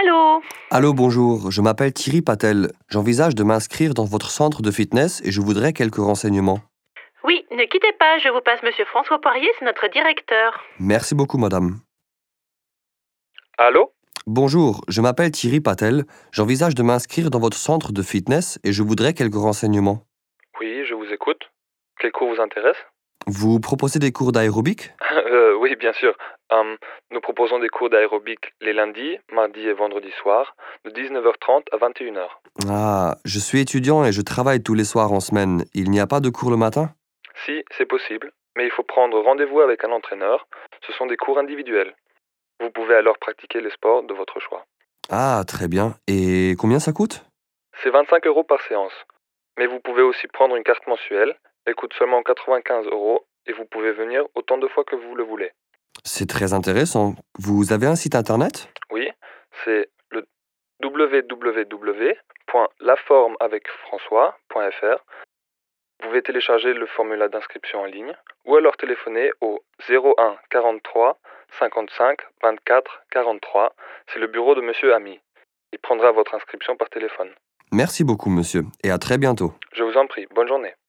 Allô? Allô, bonjour, je m'appelle Thierry Patel. J'envisage de m'inscrire dans votre centre de fitness et je voudrais quelques renseignements. Oui, ne quittez pas, je vous passe Monsieur François Poirier, c'est notre directeur. Merci beaucoup, madame. Allô? Bonjour, je m'appelle Thierry Patel. J'envisage de m'inscrire dans votre centre de fitness et je voudrais quelques renseignements. Oui, je vous écoute. Quel cours vous intéresse? Vous proposez des cours d'aérobic? Oui, bien sûr. Nous proposons des cours d'aérobic les lundis, mardis et vendredis soirs, de 19h30 à 21h. Ah, je suis étudiant et je travaille tous les soirs en semaine. Il n'y a pas de cours le matin? Si, c'est possible, mais il faut prendre rendez-vous avec un entraîneur. Ce sont des cours individuels. Vous pouvez alors pratiquer le sport de votre choix. Ah, très bien. Et combien ça coûte? C'est 25 € par séance. Mais vous pouvez aussi prendre une carte mensuelle. Elle coûte seulement 95 € et vous pouvez venir autant de fois que vous le voulez. C'est très intéressant. Vous avez un site internet? Oui, c'est le www.laformeavecfrançois.fr. Vous pouvez télécharger le formulaire d'inscription en ligne ou alors téléphoner au 01 43 55 24 43. C'est le bureau de Monsieur Ami. Il prendra votre inscription par téléphone. Merci beaucoup, monsieur, et à très bientôt. Je vous en prie, bonne journée.